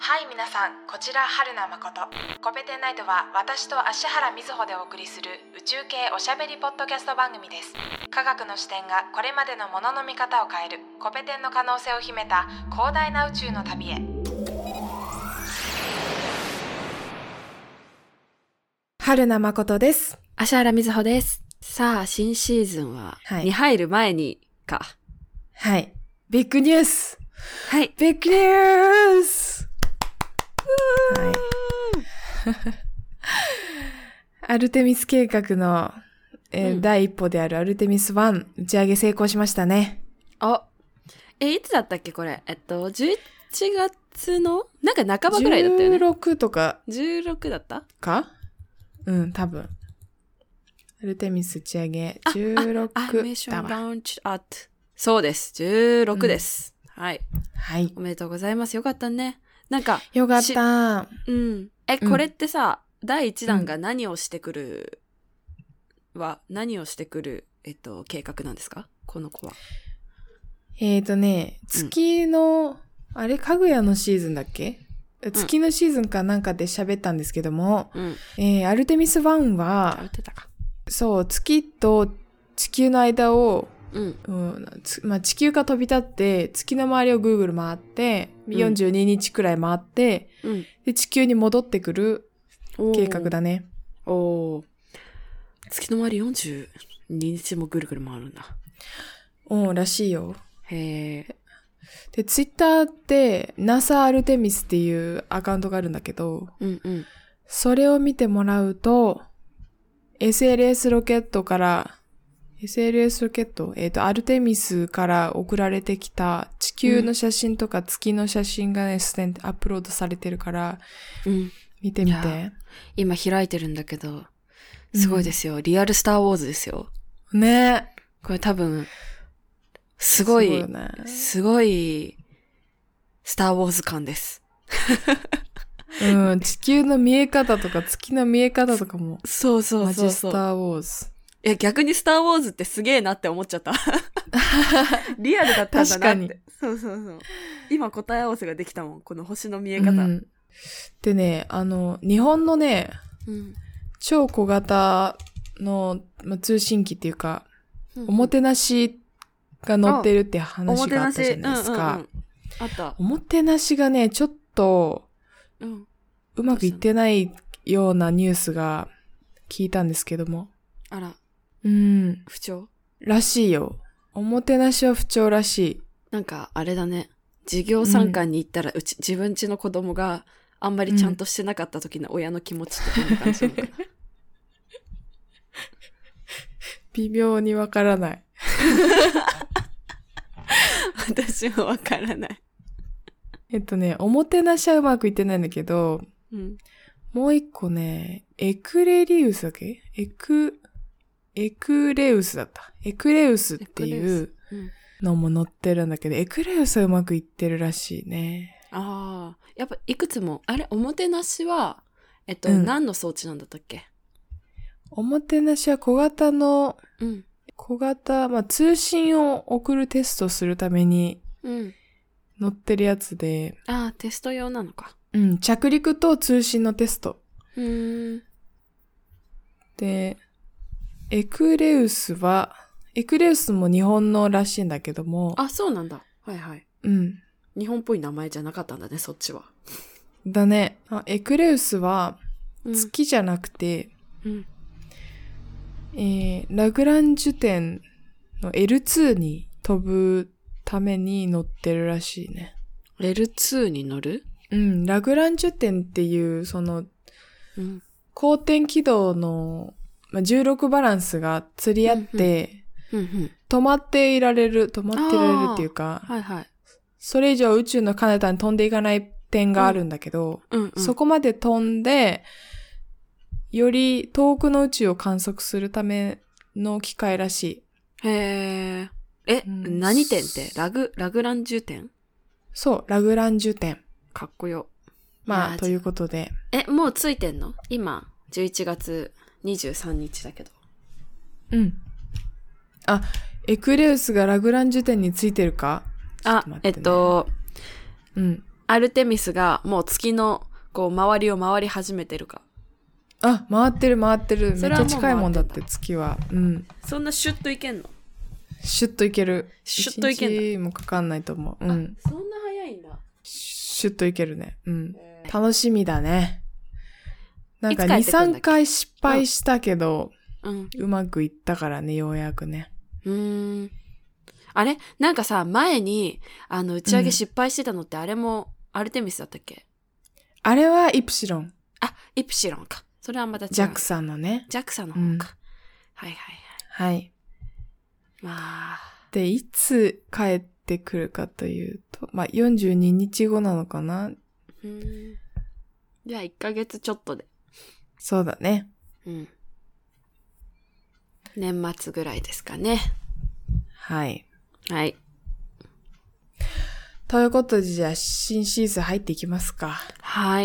はい、皆さん、こちら春名誠。コペテンナイトは私と芦原瑞穂でお送りする宇宙系おしゃべりポッドキャスト番組です。科学の視点がこれまでのものの見方を変えるコペテンの可能性を秘めた広大な宇宙の旅へ。春名誠です。 芦原瑞穂です。さあ、新シーズンに入る前にか。 はい。ビッグニュース。 はい。 ビッグニュース。はい、アルテミス計画の、第一歩であるアルテミス1打ち上げ成功しましたね。 いつだったっけこれ。11月のなんか半ばぐらいだったよね。 16とか。 16だったか？うん、多分。アルテミス打ち上げ16だわ。 そうです。16です。はい。 はい。 おめでとうございます。よかったね。なんか。 よかった。 うん。これってさ、第1弾が何をしてくる計画なんですか？この子は。 月の、あれ、かぐやのシーズンだっけ？月のシーズンかなんかで喋ったんですけども、アルテミス1は、そう、月と地球の間を、地球が飛び立って月の周りをぐるぐる回って、42日くらい回って、で地球に戻ってくる計画だね。 月の周り42日もぐるぐる回るんだ。 らしいよ。 へー。 で、ツイッターって NASA アルテミスっていうアカウントがあるんだけど、それを見てもらうと、SLS ロケット、アルテミスから送られてきた地球の写真とか月の写真がね、アップロードされてるから、見てみて。 今開いてるんだけど、すごいですよ。リアルスターウォーズですよ。 ね。 これ多分、すごいスターウォーズ感です。 地球の見え方とか月の見え方とかも。 そう。 マジスターウォーズ。 いや、逆にスターウォーズってすげえなって思っちゃった。リアルだったんだなって。 確かに。 そう。今答え合わせができたもん。この星の見え方。 でね、日本のね、超小型の、通信機っていうか、おもてなしが乗ってるって話があったじゃないですか。 あった。 おもてなしがね、ちょっと、うまくいってないようなニュースが聞いたんですけども。 あら。不調？ らしいよ。おもてなしは不調らしい。 なんか、あれだね。授業参観に行ったら、自分家の子供があんまりちゃんとしてなかった時の親の気持ちってどんな感じなのかな。 微妙にわからない。 私もわからない。 おもてなしはうまくいってないんだけど、もう一個ね、エクレウスっていうのも載ってるんだけど、エクレウスはうまくいってるらしいね。 やっぱいくつも、おもてなしは、何の装置なんだったっけ？ おもてなしは小型、通信を送るテストするために、載ってるやつで。 テスト用なのか。 着陸と通信のテスト。で、エクレウスも日本のらしいんだけども。 そうなんだ。はい。日本っぽい名前じゃなかったんだね、そっちは。 だね。エクレウスは月じゃなくて、ラグランジュ点の L2 に飛ぶために乗ってるらしいね。 L2 に乗る？ ラグランジュ点っていう、公転軌道の、重力バランスが釣り合って、止まっていられるっていうか、それ以上宇宙の彼方に飛んでいかない点があるんだけど、そこまで飛んで、より遠くの宇宙を観測するための機械らしい。 へー。何点ってラグランジュ点？ そう、ラグランジュ点。 かっこよ。 ということで。 もうついてんの？今、11月23日だけど。 エクレウスがラグランジュ点についてるか？ アルテミスがもう月のこう周りを回り始めてるか。 あ、回ってる。めっちゃそれはもう近いもんだって月は。うん。 そんなシュッといけんの？ シュッといける。 シュッといけんだ。 1日もかかんないと思う。うん。 そんな早いんだ。 シュッといけるね。うん。楽しみだね。なんか2、3回失敗したけど、うまくいったからね、ようやくね。 あれなんかさ、前に、打ち上げ失敗してたのって、あれもアルテミスだったっけ？ あれはイプシロン。 あ、イプシロンか。それはまた違う。 JAXA のね。 JAXA の方か。はい。 はい。 まあ。 で、いつ帰ってくるかというと、まあ、42日後なのかな。 じゃあ1ヶ月ちょっとで。 そうだね。 年末ぐらいですかね。 はい。ということで、じゃあ新シーズン入っていきますか。 はい。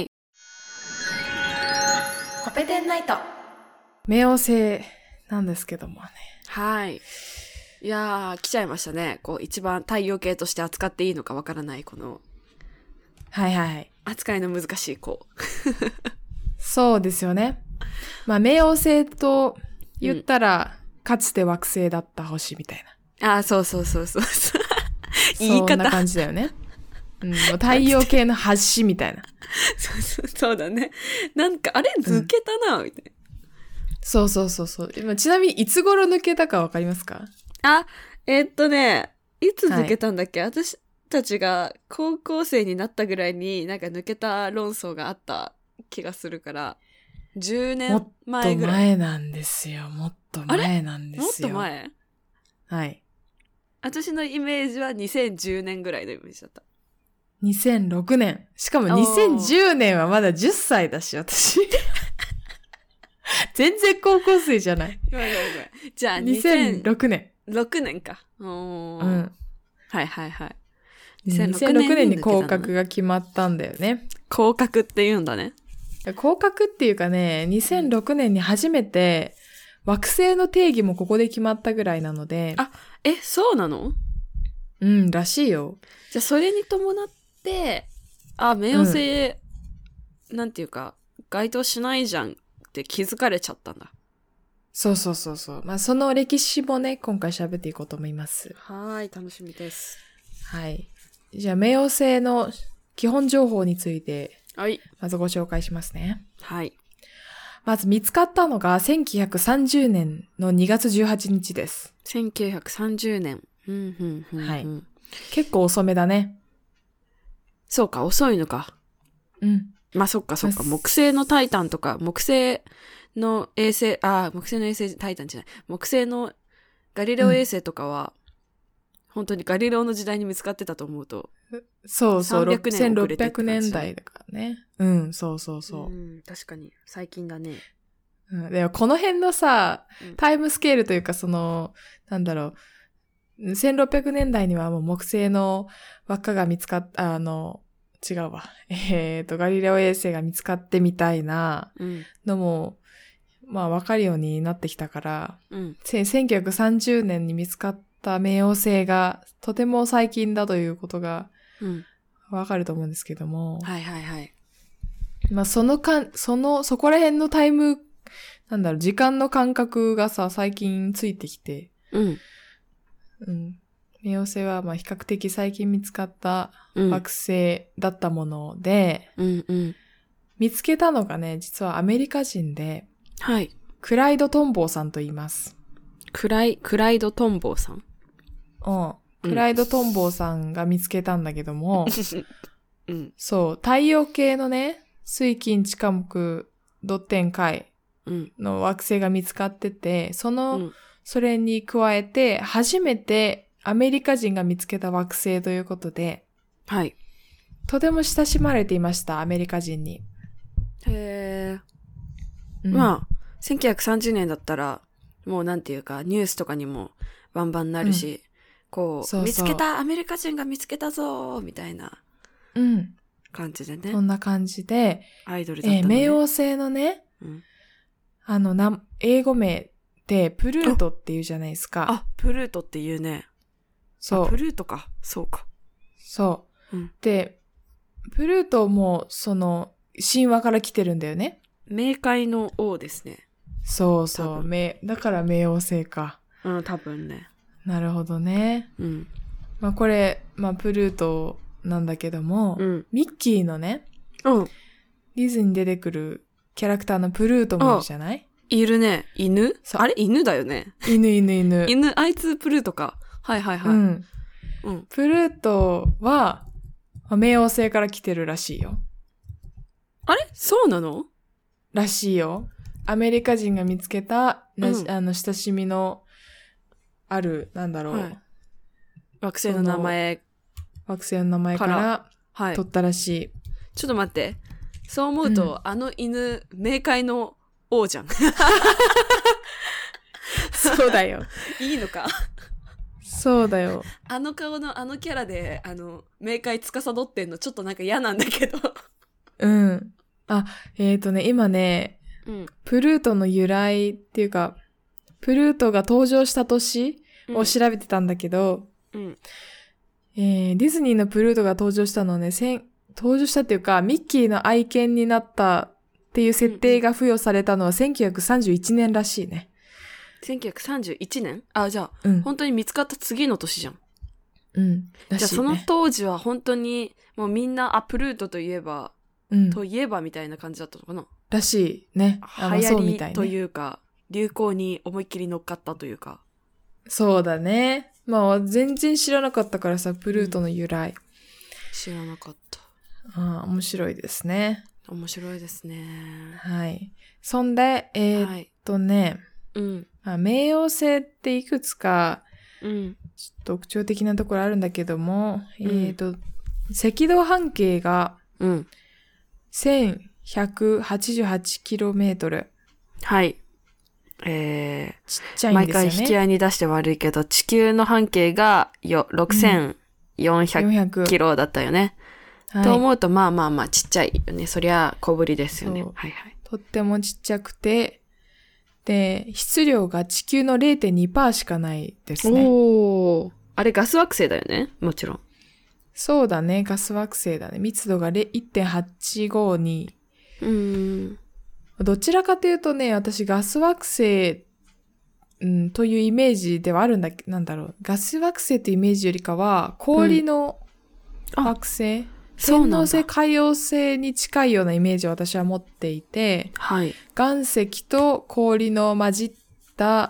コペテンナイト。冥王星なんですけどもね。 はい。いやー、来ちゃいましたね。こう、一番太陽系として扱っていいのかわからない、この。 はい。 扱いの難しい子。 そうですよね。まあ、冥王星と言ったら、かつて惑星だった星みたいな。そう。言い方。 そんな感じだよね。もう太陽系の端みたいな。 そうだね。なんか、あれ抜けたな、みたいな。 そう。今ちなみにいつ頃抜けたかわかりますか？ いつ抜けたんだっけ、私たちが高校生になったぐらいになんか抜けた論争があった気がするから、10年前ぐらい。 もっと前なんですよ。もっと前なんですよ。 もっと前？ はい。 私のイメージは2010年ぐらいのイメージだった。 2006年。しかも2010年はまだ10歳だし、私。全然高校生じゃない。 ごめん。じゃあ 2006年。 6年か。はい。 2006年に降格が決まったんだよね。 降格って言うんだね。 降格っていうかね、2006年に初めて惑星の定義もここで決まったぐらいなので。 そうなの？ らしいよ。 じゃあそれに伴って、冥王星、なんていうか、該当しないじゃんって気づかれちゃったんだ。 そう。まあ、その歴史もね、今回喋っていこうと思います。 はい、楽しみです。 はい。じゃあ、冥王星の基本情報について、まずご紹介しますね。 はい。 まず見つかったのが1930年の2月18日です。 1930年。 はい。結構遅めだね。 そうか、遅いのか。まあ、そっか。木星のタイタンとか、木星の衛星タイタンじゃない。木星のガリレオ衛星とかは、本当にガリレオの時代に見つかってたと思うと。 そう、1600年代だからね。そう。 確かに、最近だね。 でもこの辺のさ、タイムスケールというか1600年代にはもう木星の輪っかが見つかっ違うわ。ガリレオ衛星が見つかってみたいなのも、まあわかるようになってきたから、1930年に見つかった冥王星がとても最近だということがわかると思うんですけども。 はい。 まあそこら辺のタイム、時間の感覚がさ、最近ついてきて。冥王星はまあ比較的最近見つかった惑星だったもので、見つけたのがね、実はアメリカ人で、 はい。 クライド・トンボーさんと言います。 クライド・トンボーさん？ クライド・トンボーさんが見つけたんだけども、そう、太陽系のね、水金地火木土天海の惑星が見つかってて、それに加えて、初めてアメリカ人が見つけた惑星ということで、 はい。 とても親しまれていました、アメリカ人に。 へー。まあ、1930年だったら、もうなんていうか、ニュースとかにもバンバンなるし、見つけた、アメリカ人が見つけたぞーみたいな感じでね。 そんな感じで、 アイドルだったのね。 冥王星のね、英語名でプルートっていうじゃないですか。 プルートっていうね。 そう。 プルートか。そうか。 そう。で、 プルートも神話から来てるんだよね。 冥界の王ですね。 そうそう。だから冥王星か。 うん、多分ね。 なるほどね。 うん。 まあこれ、まあプルートなんだけども、 うん、 ミッキーのね、 うん。 ディズニーに出てくるキャラクターのプルートもいるじゃない？ いるね。犬？あれ犬だよね。 犬。 犬、あいつプルートか。はいはいはい。うん。 うん。プルートは、冥王星から来てるらしいよ。 あれ？そうなの？ らしいよ。アメリカ人が見つけた、親しみのある、なんだろう。はい、 惑星の名前から取ったらしい。 ちょっと待って。そう思うと、あの犬、冥界の王じゃん。 そうだよ。 いいのか。 そうだよ。 あの顔のあのキャラで、冥界司ってんのちょっとなんか嫌なんだけど。 うん。あ、今ね、プルートの由来っていうか、プルートが登場した年を調べてたんだけど、ディズニーのプルートが登場したのね、登場したっていうか、ミッキーの愛犬になったっていう設定が付与されたのは1931年らしいね。 1931年？あ、じゃあ、本当に見つかった次の年じゃん。 うん。らしいね。 じゃあその当時は本当に、もうみんな、プルートといえば、といえばみたいな感じだったのかな？らしいね。 流行りというか、流行に思いっきり乗っかったというか。 そうだね。まあ全然知らなかったからさ、プルートの由来。 知らなかった。 面白いですね。 面白いですね。 はい。そんで、冥王星っていくつか、ちょっと特徴的なところあるんだけども、赤道半径が、1188km。 はい。 ちっちゃいんですよね。 毎回引き合いに出して悪いけど、地球の半径が6400キロだったよね。と思うと、まあ、ちっちゃいよね。そりゃ小ぶりですよね。はいはい。 とってもちっちゃくて、で、質量が地球の 0.2% しかないですね。 あれガス惑星だよね？もちろん。 そうだね、ガス惑星だね。密度が 1.852。どちらかというとね、私ガス惑星、というイメージではあるんだけど、なんだろう。ガス惑星というイメージよりかは、氷の惑星、天王星、海王星に近いようなイメージを私は持っていて、 はい、 岩石と氷の混じった、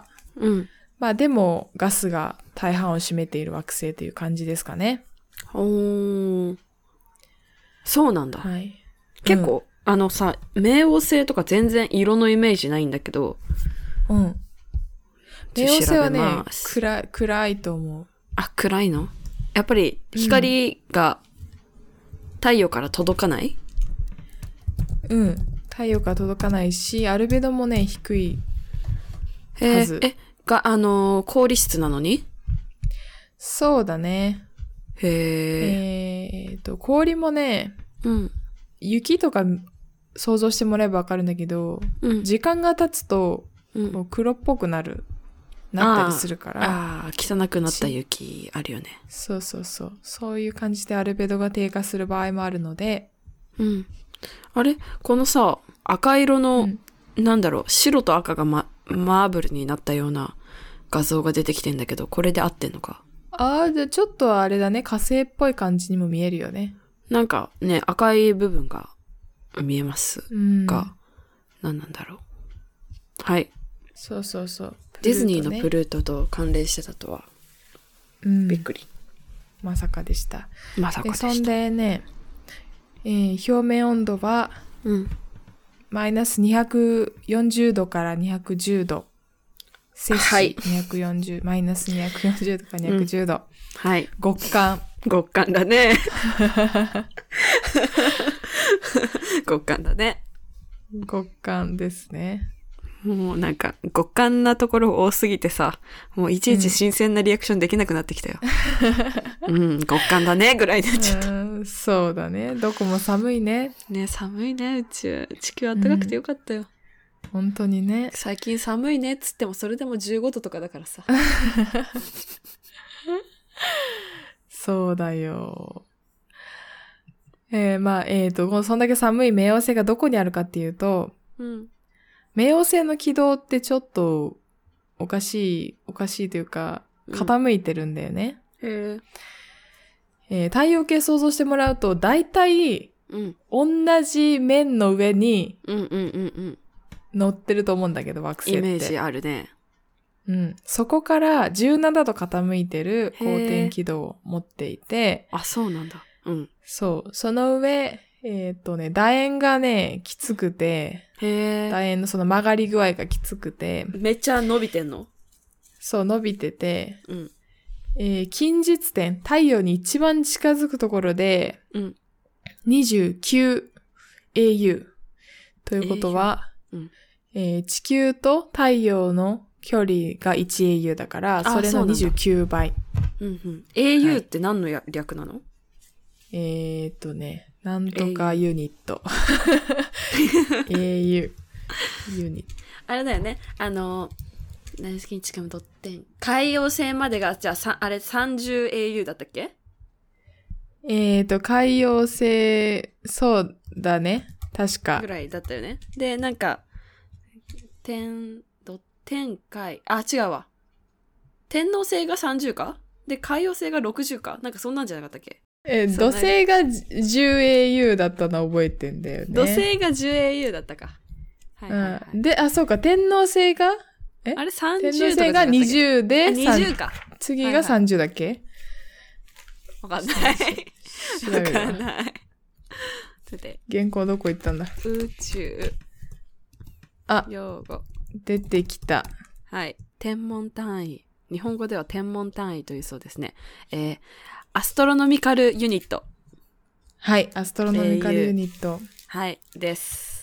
まあでもガスが大半を占めている惑星という感じですかね。 そうなんだ。 はい、 結構、冥王星とか全然色のイメージないんだけど。 冥王星はね、暗いと思う。 あ、暗いの？やっぱり光が太陽から届かない？ 太陽から届かないし、アルベドもね、低いはず。 氷質なのに？ そうだね。氷もね、雪とか想像してもらえばわかるんだけど、時間が経つと、もう黒っぽくなったりするから。 汚くなった雪あるよね。 そう。そういう感じでアルベドが低下する場合もあるので。 あれ？このさ、赤色の、なんだろう、白と赤がマーブルになったような画像が出てきてんだけど、これで合ってんのか？ じゃあちょっとあれだね、火星っぽい感じにも見えるよね。 なんかね、赤い部分が見えますが、何なんだろう。はい。 そう。 ディズニーのプルートと関連してたとは、びっくり。 まさかでした。そんでね、表面温度は、マイナス240度から210度。摂氏240、マイナス240度から210度。 はい。 極寒だね。極寒だね。 極寒ですね。 もうなんか極寒なところ多すぎてさ、もういちいち新鮮なリアクションできなくなってきたよ。極寒だねぐらいになっちゃった。 そうだね。どこも寒いね。 ね、寒いね、地球暖かくてよかったよ。 本当にね。 最近寒いねっつってもそれでも15度とかだからさ。 そうだよ。 そんだけ寒い冥王星がどこにあるかっていうと、冥王星の軌道ってちょっとおかしいというか、傾いてるんだよね。太陽系想像してもらうと、だいたい同じ面の上に乗ってると思うんだけど、惑星って。 イメージあるね。 そこから17度傾いてる公転軌道を持っていて。 あ、そうなんだ。 そう。その上、楕円がね、きつくて、楕円のその曲がり具合がきつくて。 めっちゃ伸びてんの？ そう、伸びてて、近日点、太陽に一番近づくところで、29 AU ということは、地球と太陽の距離が 1AU だから、それの29倍。 AU って何の略なの？ なんとかユニット。AU。ユニット。 あれだよね。何好きに近むとってん。海洋星までが、じゃあ、あれ 30AU だったっけ？ 海洋星、そうだね。確か。 ぐらいだったよね。で、なんか、天海、違うわ。天王星が30か？で、海洋星が60か？なんかそんなんじゃなかったっけ？ 土星が 10AU だったの覚えてんだよね。 土星が 10AU だったか。 で、そうか、天王星があれ30 天王星が20で、 20か。 次が30だっけ？ わかんない。わかんない。 原稿どこ行ったんだ？ 宇宙。用語。 出てきた。 はい。天文単位。日本語では天文単位というそうですね。アストロノミカルユニット。 はい。アストロノミカルユニット。 はい。です。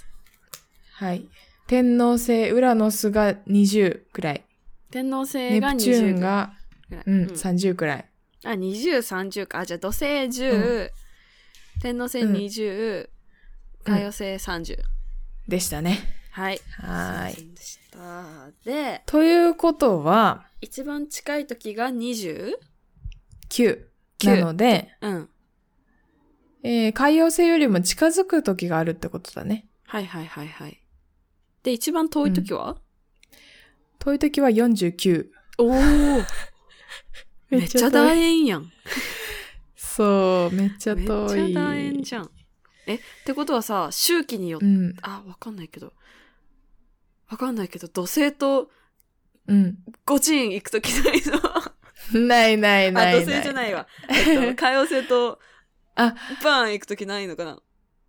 はい。天王星、ウラノスが20くらい。 天王星が20くらい。 ネプチューンが、30くらい。 20、30か。じゃあ土星10、天王星20、海洋星30。 でしたね。 はい。 でした。で、 ということは、 一番近い時が 29 なので、海洋星よりも近づく時があるってことだね。 はい。で、一番遠い時は？ 遠い時は49。 おーめっちゃ楕円やん。 そう、めっちゃ遠い。 めっちゃ楕円じゃん。ってことはさ、周期によって、わかんないけど、土星と、ゴチン行くときないの？ ない。 土星じゃないわ。海王星と、バーン行くときないのかな？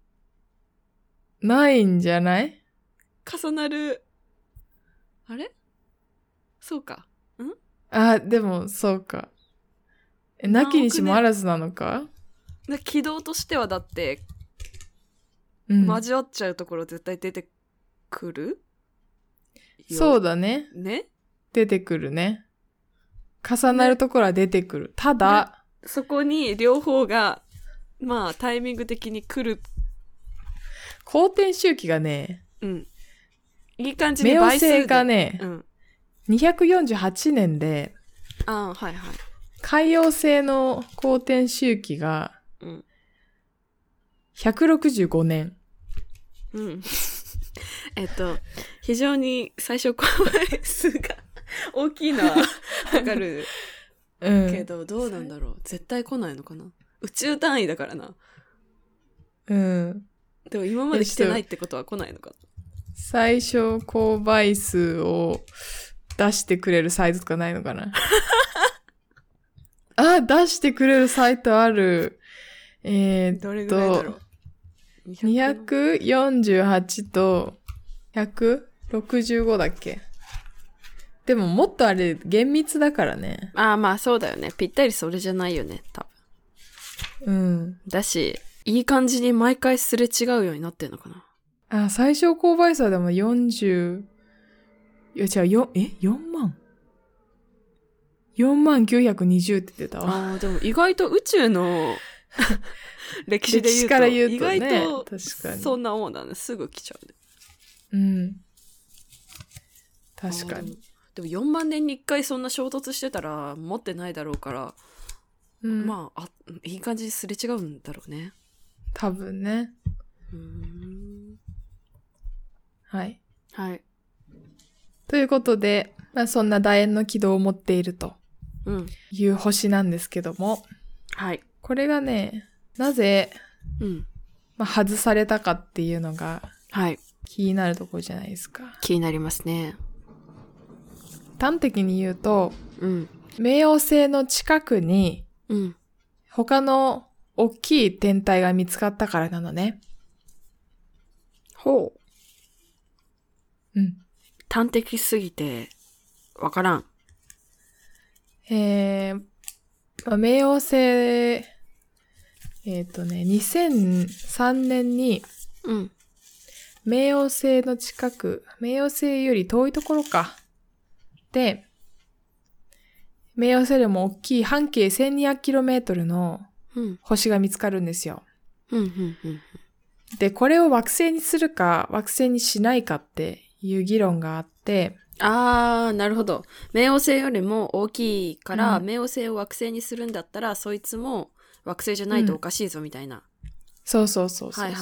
ないんじゃない？ 重なる。あれ？そうか。 でも、そうか。なきにしもあらずなのか？ 軌道としてはだって、交わっちゃうところ絶対出てくる？ そうだね。出てくるね。重なるところは出てくる。ただ、 そこに両方が、タイミング的に来る。 公転周期がね、 いい感じに倍数で。 冥王星がね、248年で、海洋星の公転周期が、165年。 非常に最初公倍数が大きいのはわかるけど、どうなんだろう。絶対来ないのかな。宇宙単位だからな。でも今まで来てないってことは来ないのかな。 最小公倍数を出してくれるサイトとかないのかな？出してくれるサイトある。 どれぐらいだろう。 248と165だっけ？でももっとあれ厳密だからね。 そうだよね。ぴったりそれじゃないよね、多分。だし、いい感じに毎回すれ違うようになってんのかな。 最小公倍数はでも40、4万 ?44920 って言ってたわ。 でも意外と宇宙の歴史で言うと、 から言うとね、 意外と確かにそんなもんだね。すぐ来ちゃうね。 確かに。 でも4万年に1回そんな衝突してたら持ってないだろうから、いい感じにすれ違うんだろうね。 多分ね。はい。 はい。 ということで、まあ、そんな楕円の軌道を持っているという星なんですけども、 はい。 これがね、なぜ、まあ、外されたかっていうのが、気になるところじゃないですか。 気になりますね。 端的に言うと、冥王星の近くに、他の大きい天体が見つかったからなのね。 ほう。端的すぎて、わからん。 まあ、冥王星、2003年に、冥王星の近く、冥王星より遠いところか。で、冥王星よりも大きい半径 1200km の星が見つかるんですよ。で、これを惑星にするか、惑星にしないかっていう議論があって、 なるほど。冥王星よりも大きいから、冥王星を惑星にするんだったら、そいつも惑星じゃないとおかしいぞ、みたいな。 そう。 はい。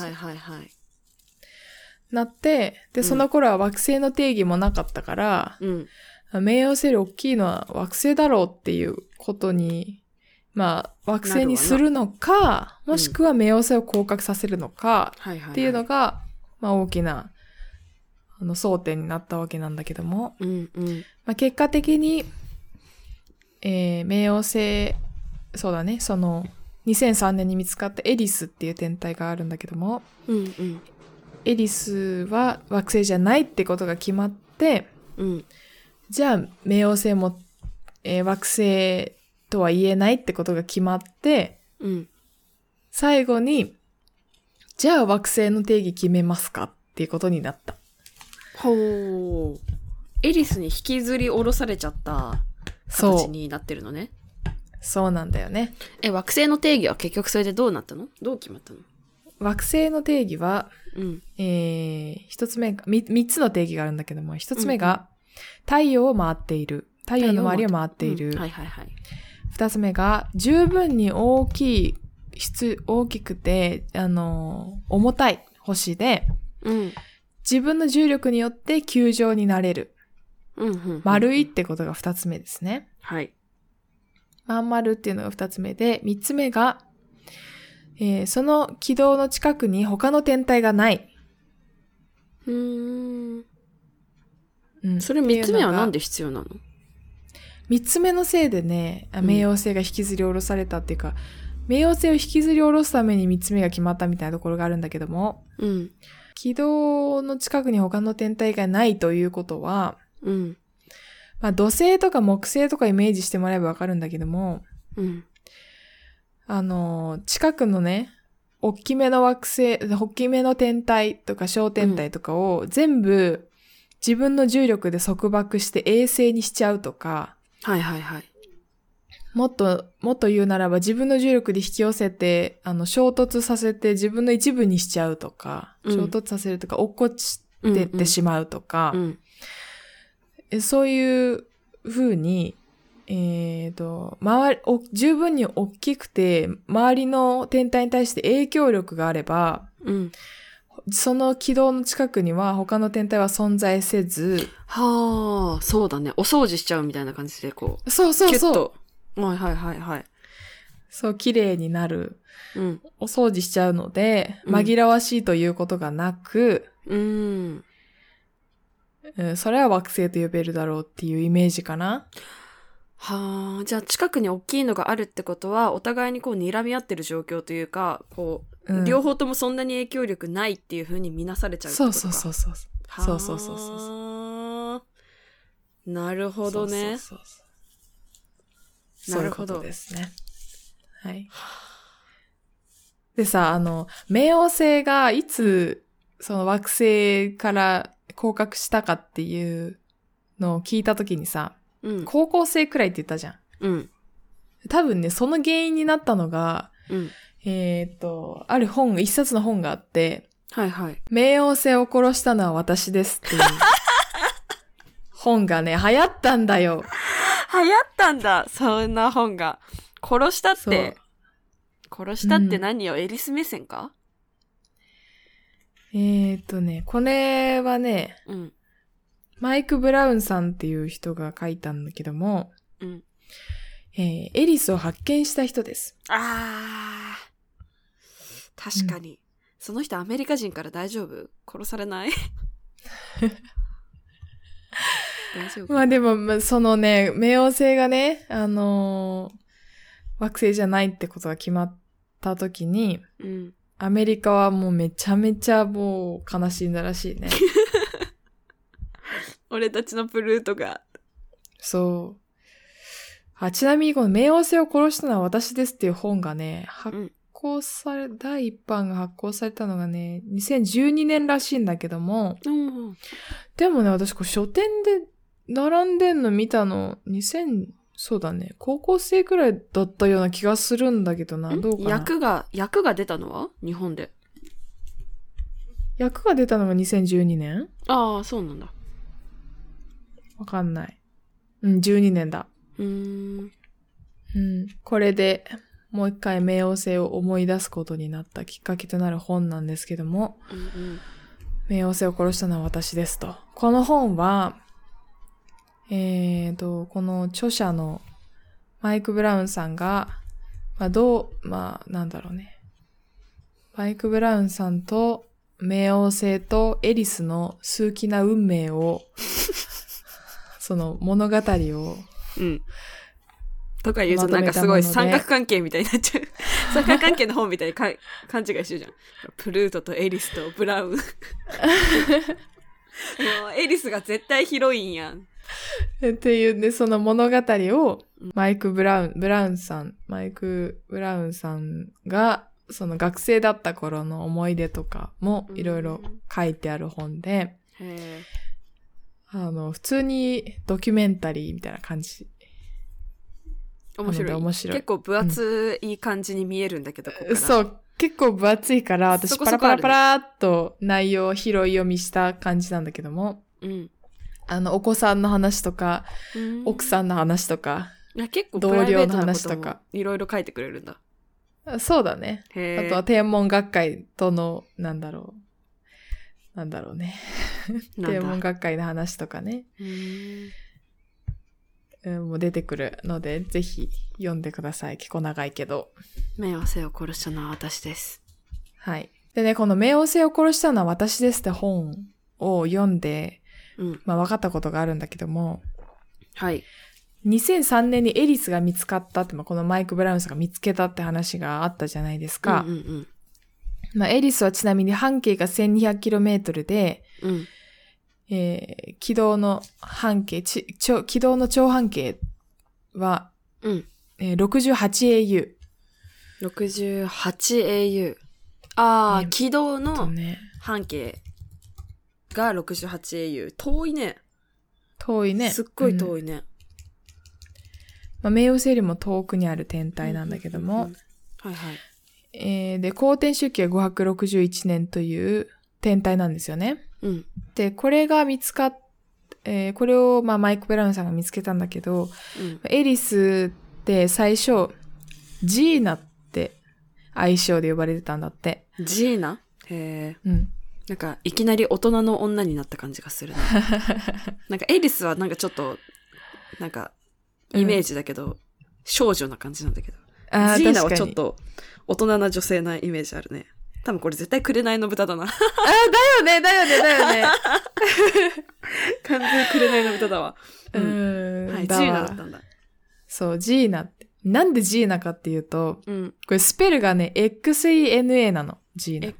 なって、で、その頃は惑星の定義もなかったから、冥王星より大きいのは惑星だろうっていうことに、まあ、惑星にするのか、もしくは冥王星を降格させるのか、っていうのが、まあ大きな、争点になったわけなんだけども、まあ、結果的に、冥王星、そうだね、その、2003年に見つかったエリスっていう天体があるんだけども、エリスは惑星じゃないってことが決まって、じゃあ冥王星も、惑星とは言えないってことが決まって、最後に、じゃあ惑星の定義決めますかっていうことになった。 ほう。エリスに引きずり下ろされちゃった形になってるのね。 そうなんだよね。 惑星の定義は結局それでどうなったの？どう決まったの？ 惑星の定義は、一つ目が、三つの定義があるんだけども、一つ目が、太陽を回っている。太陽の周りを回っている。二つ目が、十分に大きくて、重たい星で、自分の重力によって球状になれる。丸いってことが二つ目ですね。 はい。 まん丸っていうのが二つ目で、三つ目が、その軌道の近くに他の天体がない。 それ三つ目はなんで必要なの？ 三つ目のせいでね、冥王星が引きずり下ろされたっていうか、冥王星を引きずり下ろすために三つ目が決まったみたいなところがあるんだけども、軌道の近くに他の天体がないということは、まあ土星とか木星とかイメージしてもらえばわかるんだけども、近くのね、大きめの惑星、大きめの天体とか小天体とかを全部自分の重力で束縛して衛星にしちゃうとか、もっと言うならば自分の重力で引き寄せて、衝突させて自分の一部にしちゃうとか、衝突させるとか、落っこちてってしまうとか、そういう風に、十分に大きくて、周りの天体に対して影響力があれば、その軌道の近くには他の天体は存在せず、 そうだね。お掃除しちゃうみたいな感じで、こう。 そう。 キュッと。 そう、綺麗になる。お掃除しちゃうので、紛らわしいということがなく、それは惑星と呼べるだろうっていうイメージかな。 じゃあ近くに大きいのがあるってことは、お互いにこう睨み合ってる状況というか、こう、両方ともそんなに影響力ないっていう風に見なされちゃうってことか。 そう。 なるほどね。 そういうことですね。はい。でさ、冥王星がいつ、その惑星から降格したかっていうのを聞いたときにさ、高校生くらいって言ったじゃん。多分ね、その原因になったのが、ある一冊の本があって、冥王星を殺したのは私ですっていう本がね、流行ったんだよ。 流行ったんだ、そんな本が。殺したって何よ、エリス目線か？ これはね、 うん。 マイク・ブラウンさんっていう人が書いたんだけども、 うん。 エリスを発見した人です。 あー。確かに。その人アメリカ人から大丈夫？殺されない大丈夫？ まあでも、そのね、冥王星がね、惑星じゃないってことが決まった時に、 うん。 アメリカはもうめちゃめちゃもう悲しんだらしいね。 俺たちのプルートが。 そう。ちなみにこの冥王星を殺したのは私ですっていう本がね、第一版が発行されたのがね、2012年らしいんだけども、でもね、私これ書店で並んでんの見たの、そうだね、高校生くらいだったような気がするんだけどな、どうかな。 役が出たのは日本で。 役が出たのが2012年？ ああ、そうなんだ。 わかんない。12年だ。これでもう一回冥王星を思い出すことになったきっかけとなる本なんですけども、冥王星を殺したのは私ですと。この本は、この著者のマイク・ブラウンさんが、なんだろうね。マイク・ブラウンさんと冥王星とエリスの数奇な運命を、その物語を、 とか言うとなんかすごい三角関係みたいになっちゃう。三角関係の本みたいに勘違いしてるじゃん。プルートとエリスとブラウン。もうエリスが絶対ヒロインやん。 っていうね、その物語をマイク・ブラウンさんが、その学生だった頃の思い出とかもいろいろ書いてある本で、普通にドキュメンタリーみたいな感じ。面白い。 結構分厚い感じに見えるんだけど、ここからそう、結構分厚いから、私パラパラパラっと内容を拾い読みした感じなんだけども、お子さんの話とか、奥さんの話とか、 結構同僚の話とか、いろいろ書いてくれるんだ。 そうだね。あとは天文学会との、なんだろうね。天文学会の話とかね。もう出てくるので、ぜひ読んでください。結構長いけど。 冥王星を殺したのは私です。 はい。でね、この冥王星を殺したのは私ですって本を読んで、分かったことがあるんだけども、 はい。 2003年にエリスが見つかったって、このマイク・ブラウンさんが見つけたって話があったじゃないですか。エリスはちなみに半径が 1200km で、軌道の半径、軌道の長半径は、68AU。 68AU。軌道の半径が 68AU。遠いね。 遠いね。 すっごい遠いね。 冥王星よりも遠くにある天体なんだけども、で、公転周期は561年という天体なんですよね。で、これが見つかっこれをマイク・ブラウンさんが見つけたんだけど、エリスって最初、ジーナって愛称で呼ばれてたんだって。 ジーナ？へー。なんか、いきなり大人の女になった感じがするね。なんか、エリスはなんかちょっと、なんか、イメージだけど、少女な感じなんだけど。ジーナはちょっと、大人な女性なイメージあるね。多分これ絶対紅の豚だな。だよね。 完全紅の豚だわ。はい、ジーナだったんだ。 そう、ジーナって。なんでジーナかっていうと、これスペルがね、XENA なの、ジーナ。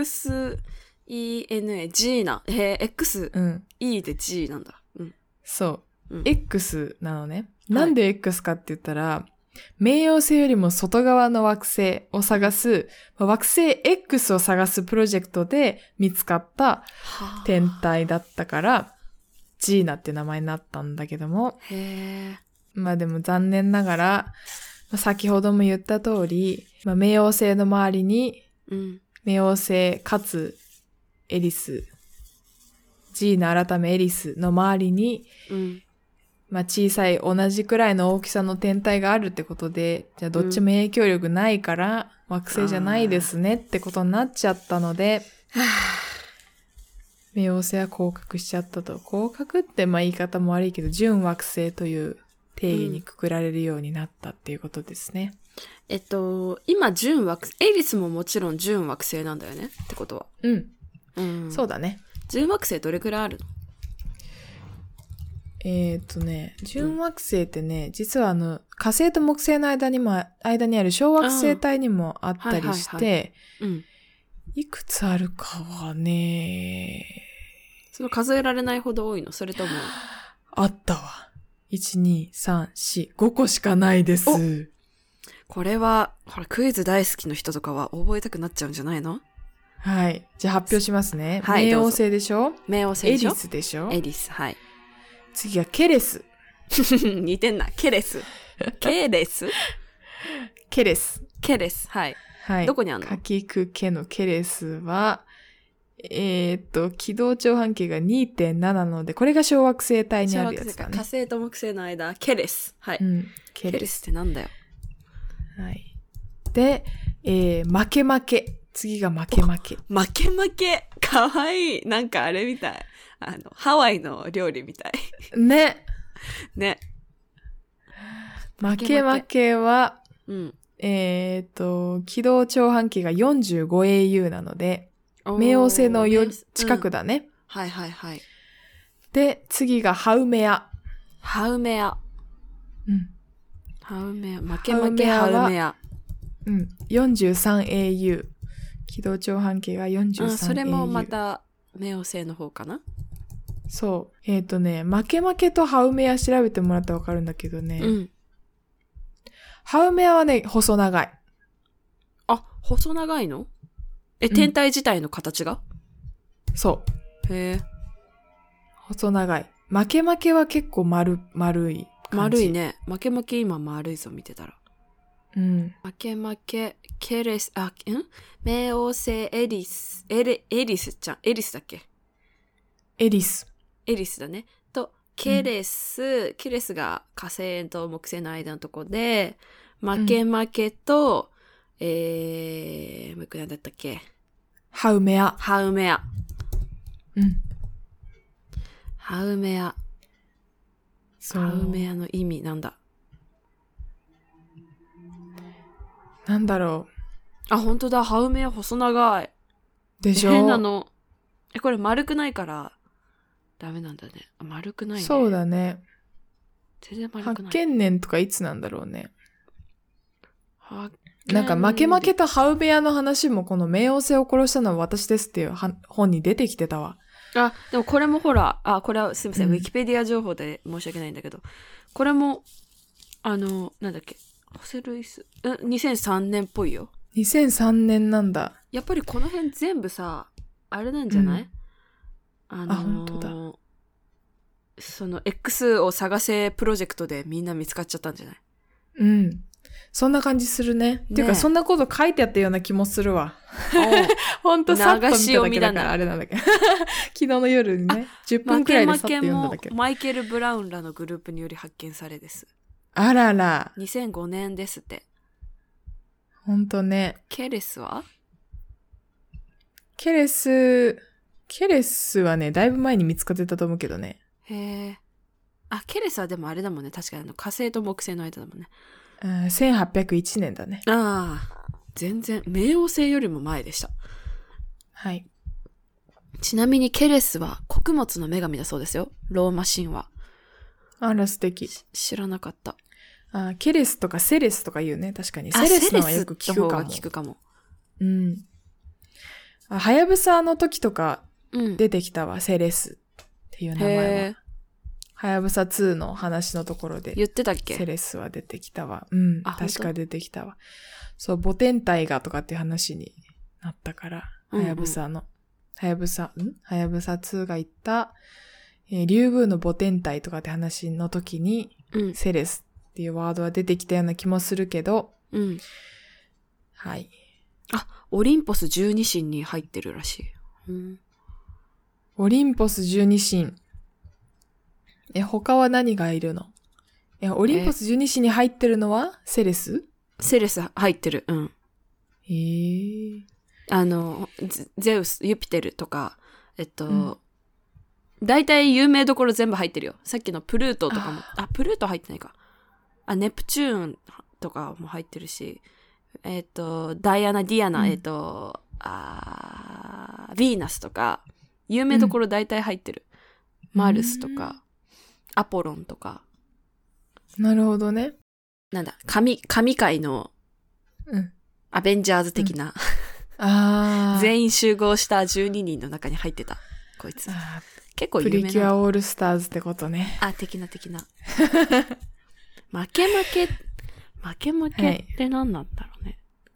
XENA、ジーナ。X、E で G なんだ。 そう、X なのね。なんで X かって言ったら、冥王星よりも外側の惑星を探す、惑星 X を探すプロジェクトで見つかった天体だったから、ジーナって名前になったんだけども、でも残念ながら、先ほども言った通り、冥王星の周りに、冥王星かつエリス、ジーナ改めエリスの周りに、小さい同じくらいの大きさの天体があるってことで、じゃあどっちも影響力ないから、惑星じゃないですねってことになっちゃったので、 冥王星は降格しちゃったと。降格って言い方も悪いけど、準惑星という定義にくくられるようになったっていうことですね。 今準惑星、エリスももちろん準惑星なんだよねってことは。 うん。そうだね。 準惑星どれくらいあるの？ 準惑星ってね、実は火星と木星の間にある小惑星帯にもあったりして、いくつあるかはね、 その数えられないほど多いの？それとも。 あったわ。1、2、3、4、5個しかないです。 これクイズ大好きの人とかは覚えたくなっちゃうんじゃないの？ はい。じゃあ発表しますね。 はい、 冥王星でしょ？ 冥王星でしょ？ エリスでしょ？ エリス、はい。 次はケレス。 似てんな。ケレス。ケレス？ ケレス。 ケレス。はい。 はい。 どこにあるの？ かきくけのケレスは、軌道長半径が 2.7 なので、これが小惑星帯にあるやつだね。 火星と木星の間、ケレス。はい。ケレスってなんだよ。 はい。で、負け負け。次が負け負け。 負け負け。かわいい。なんかあれみたい。ハワイの料理みたい。 ね。 ね。 負け負けは、軌道長半径が 45AU なので、冥王星のより近くだね。 はいはいはい。 で、次がハウメア。 ハウメア。ハウメア。負け負けハウメア。 43AU。軌道長半径が 43AU。 それもまた冥王星の方かな？ そう。負け負けとハウメア調べてもらったらわかるんだけどね。ハウメアはね、細長い。 あ、細長いの？天体自体の形が？ そう。 へえ。 細長い。負け負けは結構丸い感じ。 丸いね。負け負け今丸いぞ、見てたら。負け負け、ケレス、冥王星エリスちゃん、エリスだっけ？ エリスだね。と、ケレスが火星と木星の間のとこで、負け負けと、もう一個なんだったっけ？ ハウメア。 ハウメア。ハウメア。ハウメアの意味なんだ？ なんだろう。あ、本当だ。ハウメア細長い。 でしょ？ 変なの。これ丸くないからダメなんだね。丸くないね。 そうだね。 全然丸くない。 発見年とかいつなんだろうね。なんか負け負けとハウメアの話もこの冥王星を殺したのは私ですっていう本に出てきてたわ。 あ、でもこれもほら、これはすみません、ウィキペディア情報で申し訳ないんだけど、これも、なんだっけ、ホセルイス、2003年っぽいよ。 2003年なんだ。 やっぱりこの辺全部さ、あれなんじゃない？ 本当だ。 その X を探せプロジェクトでみんな見つかっちゃったんじゃない？ そんな感じするね。っていうか、そんなこと書いてあったような気もするわ。ほんとさっと見ただけだからあれなんだけど。昨日の夜にね、10分くらいでさっと読んだだけど。 マイケル・ブラウンらのグループにより発見されです。 あらら。 2005年ですって。 ほんとね。 ケレスははね、だいぶ前に見つかってたと思うけどね。 へえ。ケレスはでもあれだもんね。確かに火星と木星の間だもんね。 1801年だね。 全然、冥王星よりも前でした。 はい。 ちなみにケレスは穀物の女神だそうですよ。ローマ神話。 あら、素敵。 知らなかった。 ケレスとかセレスとか言うね。確かに。セレスのはよく聞くかも。はやぶさの時とか出てきたわ、セレスっていう名前は。はやぶさ2の話のところで。 言ってたっけ？ セレスは出てきたわ。確か出てきたわ。そう、母天体がとかっていう話になったから、はやぶさ2が言った、リュウグウの母天体とかって話の時に、セレスっていうワードは出てきたような気もするけど、はい。 オリンポス12神に入ってるらしい。 オリンポス12神。他は何がいるの？オリンポス12神に入ってるのはセレス？ セレス入ってる。 ゼウス、 ユピテルとか、 大体有名どころ全部入ってるよ。さっきのプルートとかも。プルート入ってないか。ネプチューンとかも入ってるし。ダイアナ、ディアナ、ヴィーナスとか、有名どころ大体入ってる。マルスとか、アポロンとか。 なるほどね。 なんだ、神界の、アベンジャーズ的な、全員集合した12人の中に入ってた、こいつ。結構有名な。 プリキュアオールスターズってことね。 的な。負けって何なんだろうね。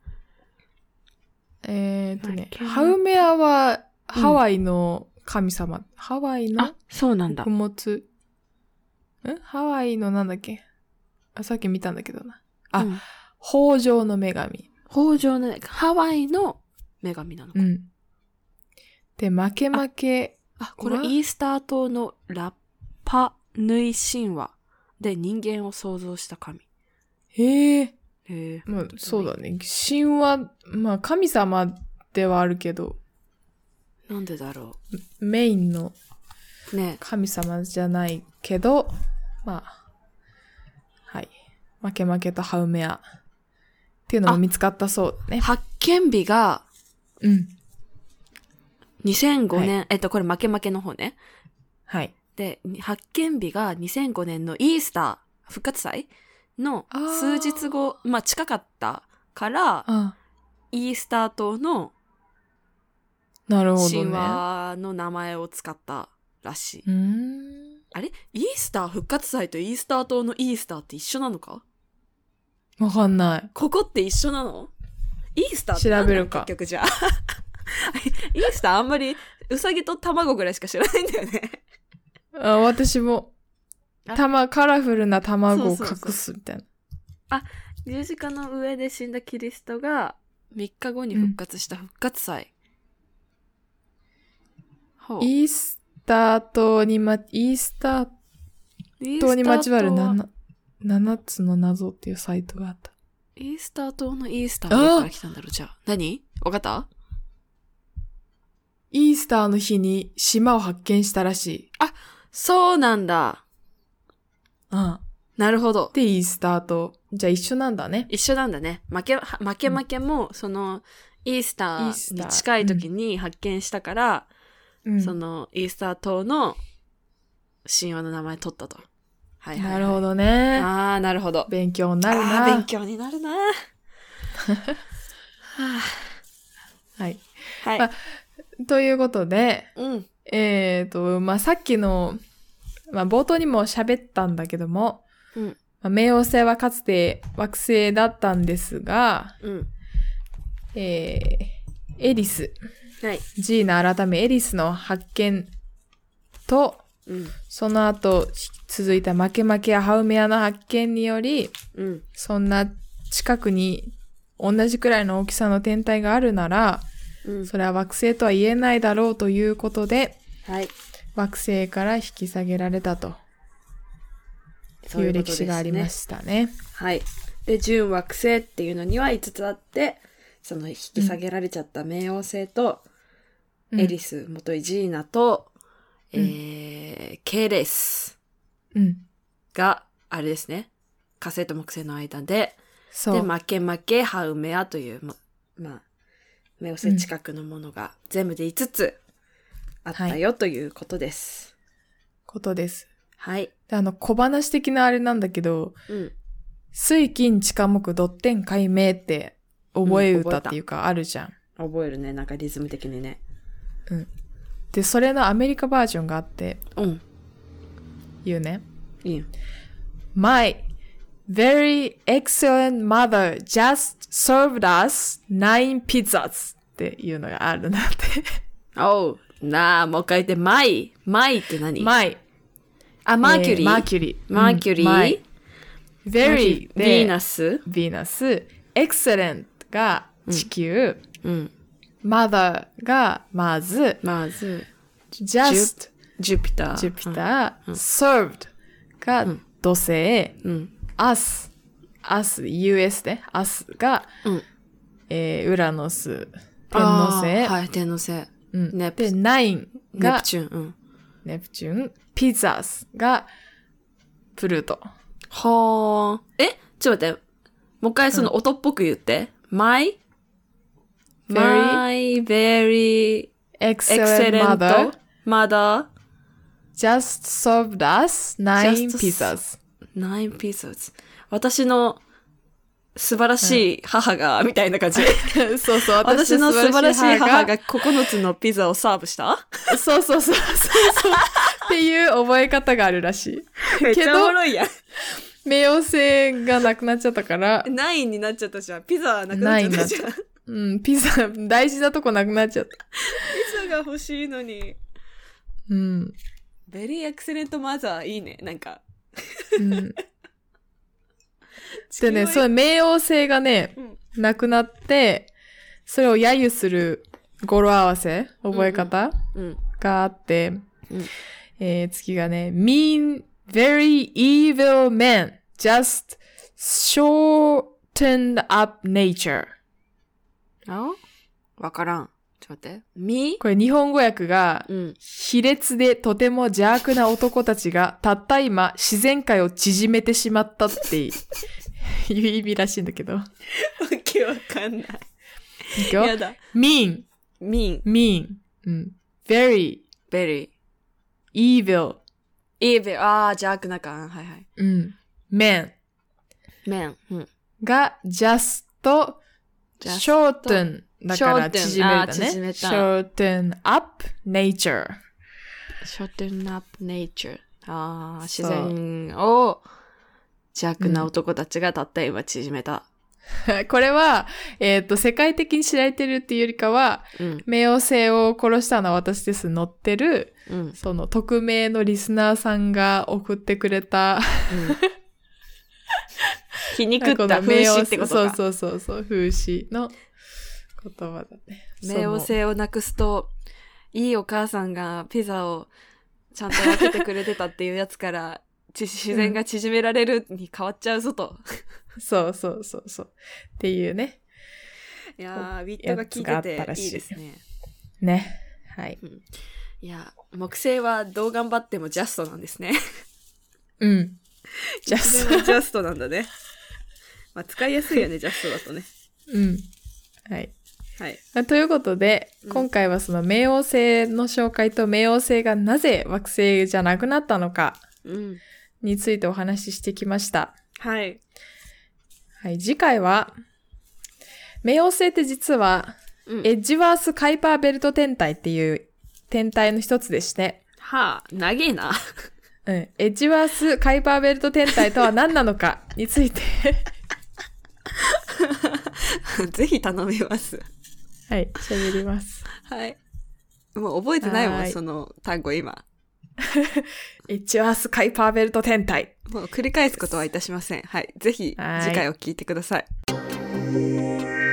ハウメアはハワイの神様。ハワイのそうなんだ。 穀物。ハワイのなんだっけ？さっき見たんだけどな。豊穣の女神。 豊穣のハワイの女神なのか。 で、負け。 これイースター島のラッパヌイ神話で人間を創造した神。 へえ。まあ、そうだね。神話、まあ神様ではあるけど。 なんでだろう。メインの神様じゃないけど、まあ、はい。負けとハウメアっていうのも見つかったそうね。 発見日が、2005年、これ負けの方ね。 はい。 で、発見日が2005年のイースター復活祭の数日後、まあ近かったから、イースター島の神話の名前を使ったらしい。あれ？イースター復活祭とイースター島のイースターって一緒なのか？ わかんない。 ここって一緒なの？イースターって調べるか。 結局じゃあ。イースターあんまりウサギと卵ぐらいしか知らないんだよね。 私も。カラフルな卵を隠すみたいな。 十字架の上で死んだキリストが3日後に復活した復活祭。 イースター島にまつわる7つの謎っていうサイトがあった。 イースター島のイースターはどこから来たんだろう？じゃあ。何？わかった？ イースターの日に島を発見したらしい。 そうなんだ。なるほど。 で、イースターと、じゃあ一緒なんだね。 一緒なんだね。負けも、その、イースターに近い時に発見したから、その、イースター島の神話の名前取ったと。はい。 なるほどね。 なるほど。 勉強になるな。 勉強になるな。 はい。ということで、まあ、さっきの、まあ、冒頭にも喋ったんだけども、冥王星はかつて惑星だったんですが、エリス、ジーナ改めエリスの発見と、その後続いた負けやハウメアの発見により、そんな近くに同じくらいの大きさの天体があるなら、それは惑星とは言えないだろうということで、惑星から引き下げられたという歴史がありましたね。 はい。で、準惑星っていうのには5つあって、その引き下げられちゃった冥王星と、エリス、元いジーナと、ケレスが、あれですね。火星と木星の間で、で、負け、ハウメアという、まあ、冥王星近くのものが全部で5つあったよということです。はい。 で、小話的なあれなんだけど、水金地下木ドッテン解明って覚え歌っていうかあるじゃん。 覚えるね。なんかリズム的にね。 で、それのアメリカバージョンがあって、言うね。 いいよ。 My very excellent mother just served us 9 pizzas っていうのがあるなって。 もう一回言って、マイって何？ マーキュリー。 マーキュリー。 very で、ヴィーナス。excellent が地球。mother がマーズ。just ジュピター。served が土星。us US で us が、ウラノス。天王星。 天王星。 で、9が、 ネプチューン。 ネプチューン、ピザスがプルート。 はあ。ちょっと待って。もう一回その音っぽく言って。my very excellent mother just served us 9 pizzas. 9 pizzas. 私の素晴らしい母が、みたいな感じ。 そうそう。 私の素晴らしい母が9つのピザをサーブしたそう。っていう覚え方があるらしい。 めっちゃおもろいやん。 冥王星がなくなっちゃったから。 9になっちゃったじゃん。ピザはなくなっちゃったじゃん。 うん、ピザ、大事なとこなくなっちゃった。 ピザが欲しいのに。 うん。 ベリーエクセレントマザーいいね、なんか。 うん。でね、その冥王星がね、なくなって、それを揶揄する語呂合わせ、覚え方、があって、次がね、mean, very evil men, just shortened up nature. わからん。ちょっと待って。 これ日本語訳が、卑劣でとても邪悪な男たちがたった今自然界を縮めてしまったっていう意味らしいんだけど。わけわかんない。 やだ。mean. うん。very. evil. 邪悪なか。はいはい。 うん。men. が just, shorten. だから縮めるだね。shorten up nature. shorten up nature. 自然を邪悪な男たちがたった今縮めた。 これは、世界的に知られてるっていうよりかは、冥王星を殺したのは私です載ってる、その匿名のリスナーさんが送ってくれた、 皮肉った風刺ってことか。 そう、風刺の言葉だね。 冥王星をなくすと、いいお母さんがピザをちゃんと分けてくれてたっていうやつから、自然が縮められるに変わっちゃうぞと。 そう。っていうね。 いやー、ウィットが効いてていいですね。 ね。はい。 いや、木星はどう頑張ってもジャストなんですね。 うん。 ジャストなんだね。まあ、使いやすいよね、ジャストだとね。 うん。はい。 はい。 ということで、今回はその冥王星の紹介と冥王星がなぜ惑星じゃなくなったのかについてお話ししてきました。 はい。 はい、次回は、冥王星って実は、エッジワース・カイパーベルト天体っていう天体の一つでして、 長えな。 エッジワース・カイパーベルト天体とは何なのかについてぜひ頼みます。 はい、喋ります。 はい。もう覚えてないもん、その単語今。 エッジワース・カイパーベルト天体。 もう繰り返すことはいたしません。はい。ぜひ次回を聞いてください。